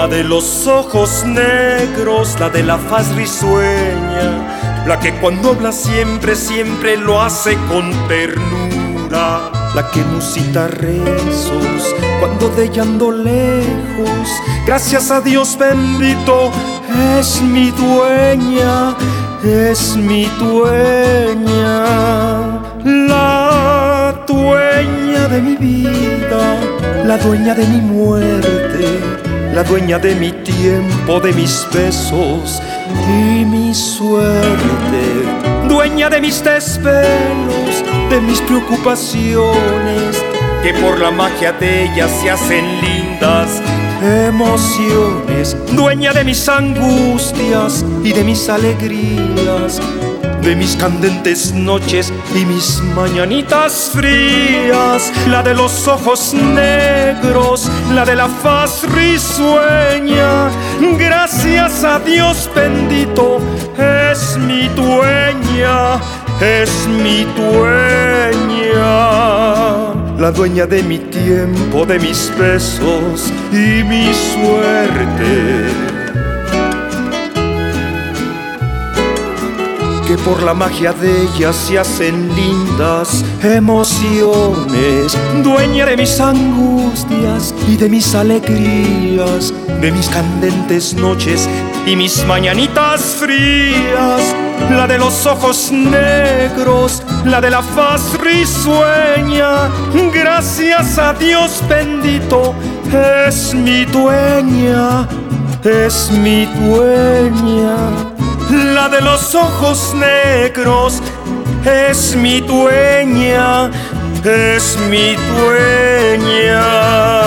La de los ojos negros, la de la faz risueña, la que cuando habla siempre, siempre lo hace con ternura, la que musita rezos cuando de ella ando lejos. Gracias a Dios bendito, es mi dueña, es mi dueña. La dueña de mi vida, la dueña de mi muerte, la dueña de mi tiempo, de mis besos y mi suerte. Dueña de mis desvelos, de mis preocupaciones, que por la magia de ellas se hacen lindas emociones. Dueña de mis angustias y de mis alegrías, de mis candentes noches y mis mañanitas frías. La de los ojos negros, la de la faz risueña, gracias a Dios bendito, es mi dueña, es mi dueña. La dueña de mi tiempo, de mis besos y mi suerte, que por la magia de ella se hacen lindas emociones. Dueña de mis angustias y de mis alegrías, de mis candentes noches y mis mañanitas frías. La de los ojos negros, la de la faz risueña, gracias a Dios bendito, es mi dueña, es mi dueña. La de los ojos negros, es mi dueña, es mi dueña.